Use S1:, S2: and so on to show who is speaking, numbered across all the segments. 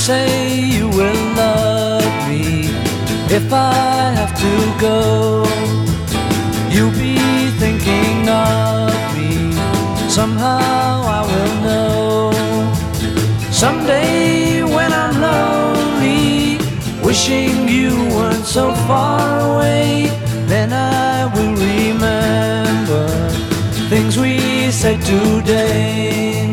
S1: say you will love me if I have to go. You'll be thinking of me, somehow I will know. Someday when I'm lonely, wishing you weren't so far away, then I will remember things we said today.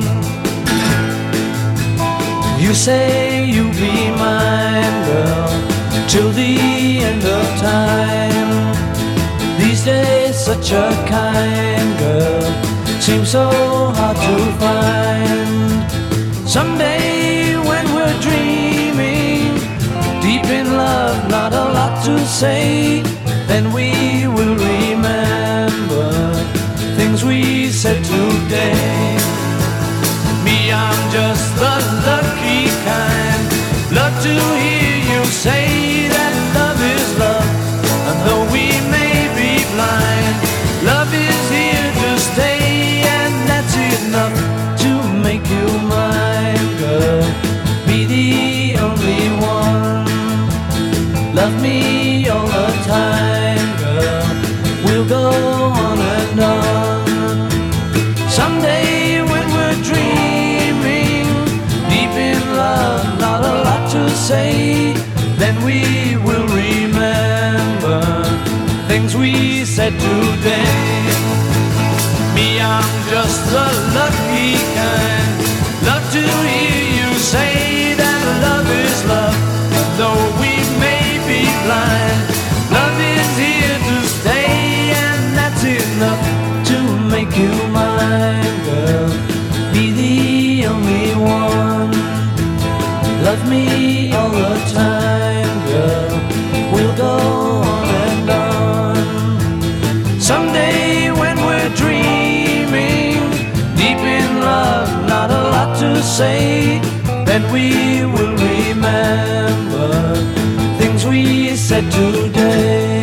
S1: You say you'll be mine, girl, till the end of time. These days such a kind girl seems so hard to find. Someday when we're dreaming, deep in love, not a lot to say, then we will remember things we said today. Me, I'm just the lucky kind, love to hear you say that love is love. And though we may be blind, love is here to stay, and that's enough to make you mine, girl. Be the only one, love me all the time, girl. We'll go on and on. Someday when we're dreaming, deep in love, not a lot to say, then we will remember things we said today. Me, I'm just the lucky kind, love to hear you say that love is love. Though we may be blind, love is here to stay, and that's enough to make you mine, girl. Be the only one, love me all the time, girl. We'll go on and on. Someday when we're dreaming, deep in love, not a lot to say, then we will remember things we said today.